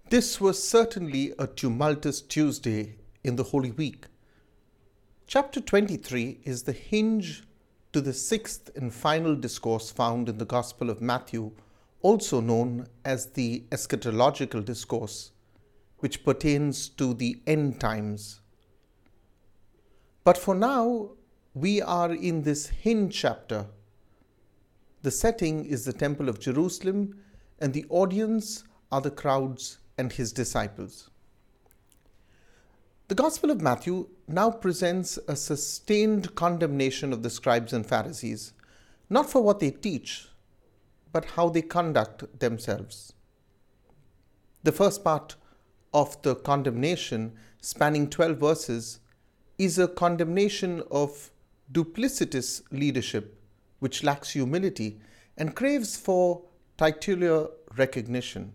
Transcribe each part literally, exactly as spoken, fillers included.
This was certainly a tumultuous Tuesday in the Holy Week. Chapter twenty-three is the hinge to the sixth and final discourse found in the Gospel of Matthew, also known as the eschatological discourse, which pertains to the end times. But for now, we are in this hinge chapter. The setting is the Temple of Jerusalem, and the audience are the crowds and his disciples. The Gospel of Matthew now presents a sustained condemnation of the scribes and Pharisees, not for what they teach, but how they conduct themselves. The first part of the condemnation, spanning twelve verses, is a condemnation of duplicitous leadership, which lacks humility and craves for titular recognition.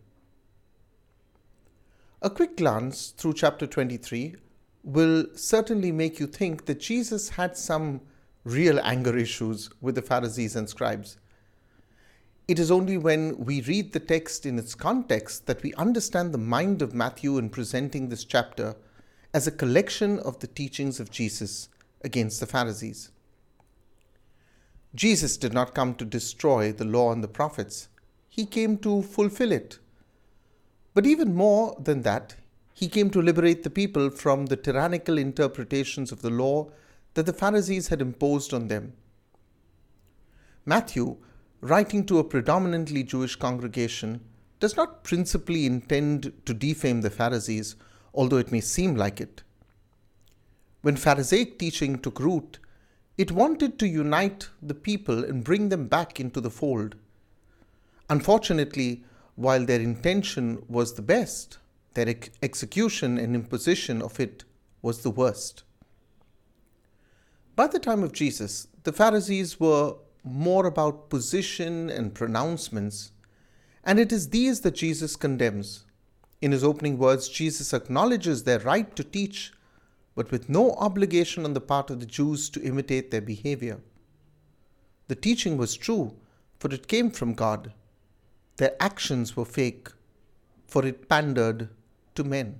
A quick glance through chapter twenty-three will certainly make you think that Jesus had some real anger issues with the Pharisees and scribes. It is only when we read the text in its context that we understand the mind of Matthew in presenting this chapter as a collection of the teachings of Jesus against the Pharisees. Jesus did not come to destroy the law and the prophets. He came to fulfill it. But even more than that, he came to liberate the people from the tyrannical interpretations of the law that the Pharisees had imposed on them. Matthew, writing to a predominantly Jewish congregation, does not principally intend to defame the Pharisees, although it may seem like it. When Pharisaic teaching took root, it wanted to unite the people and bring them back into the fold. Unfortunately, while their intention was the best, their ex- execution and imposition of it was the worst. By the time of Jesus, the Pharisees were more about position and pronouncements, and it is these that Jesus condemns. In his opening words, Jesus acknowledges their right to teach, but with no obligation on the part of the Jews to imitate their behavior. The teaching was true, for it came from God. Their actions were fake, for it pandered to men.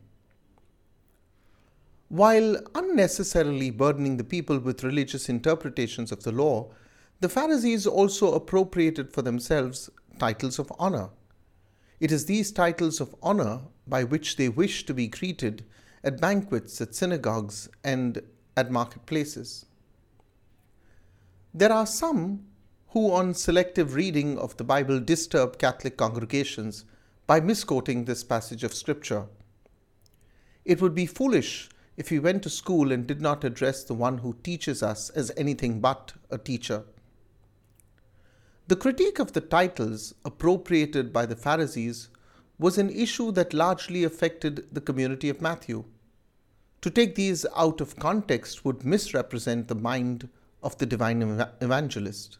While unnecessarily burdening the people with religious interpretations of the law, the Pharisees also appropriated for themselves titles of honor. It is these titles of honor by which they wish to be greeted at banquets, at synagogues, and at marketplaces. There are some who on selective reading of the Bible disturb Catholic congregations by misquoting this passage of Scripture. It would be foolish if we went to school and did not address the one who teaches us as anything but a teacher. The critique of the titles appropriated by the Pharisees was an issue that largely affected the community of Matthew. To take these out of context would misrepresent the mind of the divine ev- evangelist.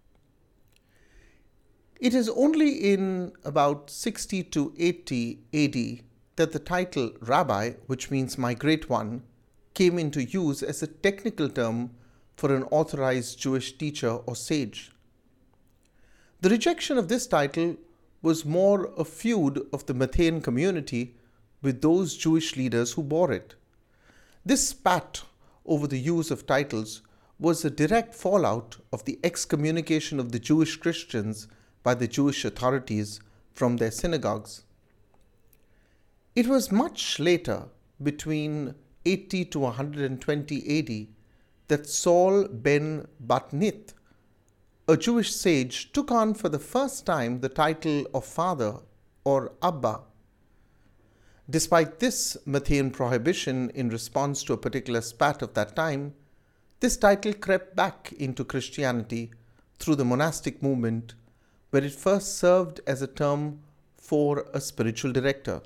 It is only in about sixty to eighty A D that the title Rabbi, which means my great one, came into use as a technical term for an authorized Jewish teacher or sage. The rejection of this title was more a feud of the Matthean community with those Jewish leaders who bore it. This spat over the use of titles was a direct fallout of the excommunication of the Jewish Christians by the Jewish authorities from their synagogues. It was much later, between eighty to one hundred twenty A D, that Saul ben Batnith, a Jewish sage, took on for the first time the title of father or Abba. Despite this Matthean prohibition in response to a particular spat of that time, this title crept back into Christianity through the monastic movement, where it first served as a term for a spiritual director.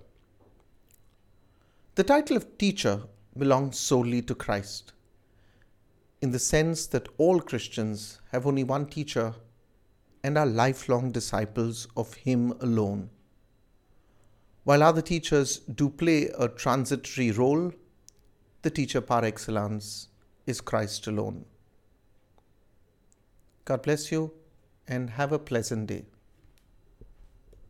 The title of teacher belongs solely to Christ, in the sense that all Christians have only one teacher and are lifelong disciples of him alone. While other teachers do play a transitory role, the teacher par excellence is Christ alone. God bless you and have a pleasant day.